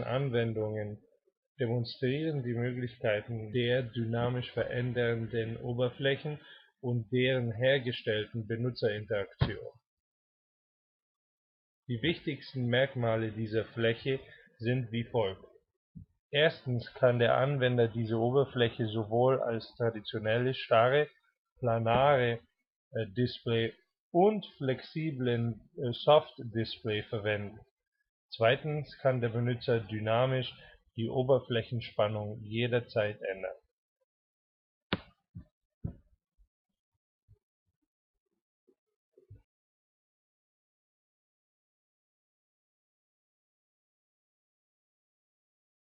Anwendungen demonstrieren die Möglichkeiten der dynamisch verändernden Oberflächen und deren hergestellten Benutzerinteraktion. Die wichtigsten Merkmale dieser Fläche sind wie folgt: Erstens kann der Anwender diese Oberfläche sowohl als traditionelles starre, planare Display und flexiblen Soft-Display verwenden. Zweitens kann der Benutzer dynamisch die Oberflächenspannung jederzeit ändern.